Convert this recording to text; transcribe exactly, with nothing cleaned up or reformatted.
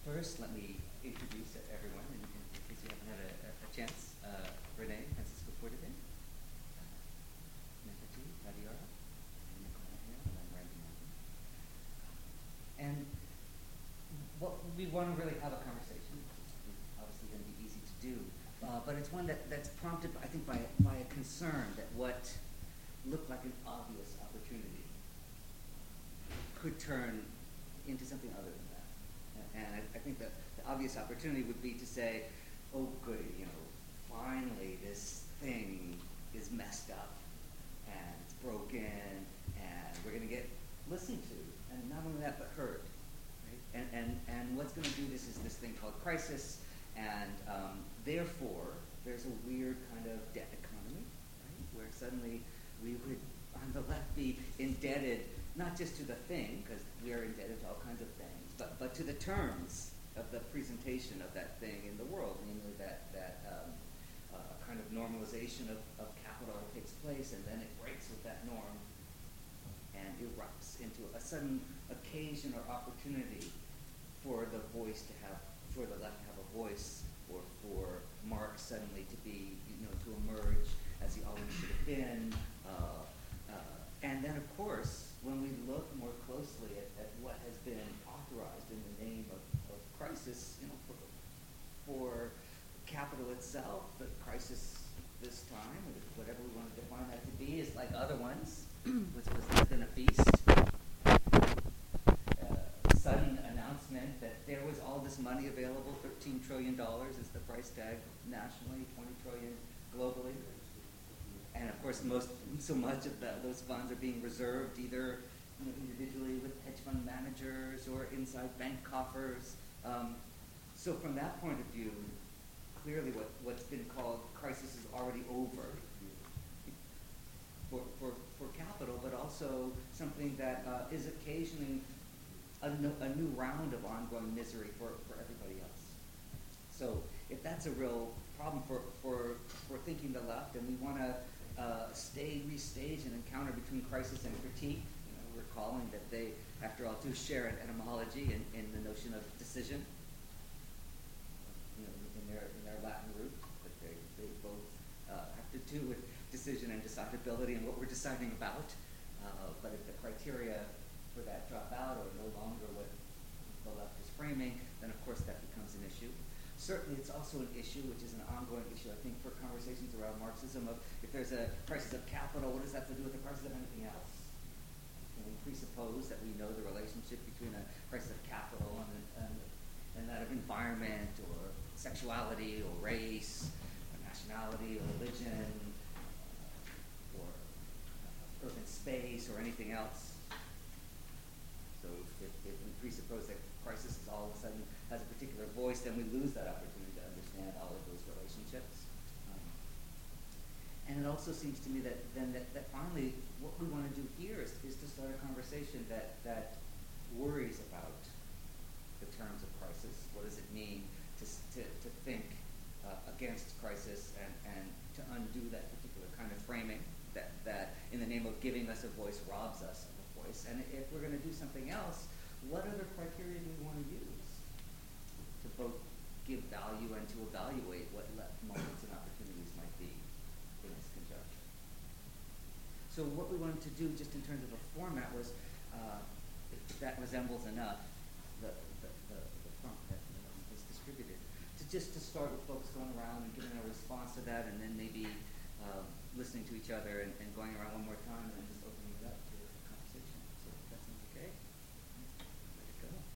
First, let me introduce everyone, in, in case you haven't had a, a, a chance. Uh, Renee, Francisco Portavin, uh, Nefati Radiara, and Nicole here, and I'm Randy Martin. And what we want to really have a conversation, which is obviously going to be easy to do, uh, but it's one that, that's prompted, I think, by, by a concern that what looked like an obvious opportunity could turn into something other than that. And I, I think that the obvious opportunity would be to say, oh goody, you know, finally this thing is messed up and it's broken and we're going to get listened to, and not only that, but heard. Right? And, and, and what's going to do this is this thing called crisis, and um, therefore there's a weird kind of debt economy, right? Where suddenly we would, on the left, be indebted not just to the thing, because we are indebted to all kinds of things, but, but to the terms of the presentation of that thing in the world, namely that, that um, uh, kind of normalization of, of capital takes place, and then it breaks with that norm and erupts into a sudden occasion or opportunity for the voice to have, for the left to have a voice, or for Marx suddenly to be, you know, to emerge as he always should have been. Uh, uh, and then, of course, when we look more closely at, at what has been authorized in the name of, of crisis, you know, for, for capital itself, the crisis this time, or whatever we want to define that to be, is like other ones, which was less than a feast. Uh, sudden announcement that there was all this money available, thirteen trillion dollars is the price tag nationally, twenty trillion dollars globally. And of course, most so much of the, those funds are being reserved either, you know, individually with hedge fund managers or inside bank coffers. Um, so from that point of view, clearly what, what's been called crisis is already over for, for, for capital, but also something that uh, is occasioning a, no, a new round of ongoing misery for, for everybody else. So if that's a real problem for, for, for thinking the left, and we want to uh, stay, restage an encounter between crisis and critique, you know, recalling that they, after all, do share an etymology in, in the notion of decision, you know, in their, in their Latin root, that they, they both uh, have to do with decision and decidability and what we're deciding about. Uh, but if the criteria for that drop out or no longer what the left is framing, then of course that becomes an issue. Certainly it's also an issue, which is an ongoing issue, I think, for conversations around Marxism of if there's a crisis of capital, what does that have to do with the crisis of anything else? Can we presuppose that we know the relationship between a crisis of capital and, and, and that of environment or sexuality or race or nationality or religion uh, or uh, urban space or anything else? So if, if we presuppose that crisis is all of a sudden has a particular voice, then we lose that opportunity to understand all of those relationships. Um, and it also seems to me that then that, that finally what we want to do here is, is to start a conversation that, that worries about the terms of crisis. What does it mean to, to, to think uh, against crisis and, and to undo that particular kind of framing that, that in the name of giving us a voice robs us of a voice? And if we're going to do something else, what other criteria do we want to use to both give value and to evaluate what left moments and opportunities might be in this conjunction? So what we wanted to do, just in terms of a format, was uh, if that resembles enough the, the, the, the front that um, was distributed, to just to start with folks going around and giving a response to that, and then maybe uh, listening to each other and, and going around one more time and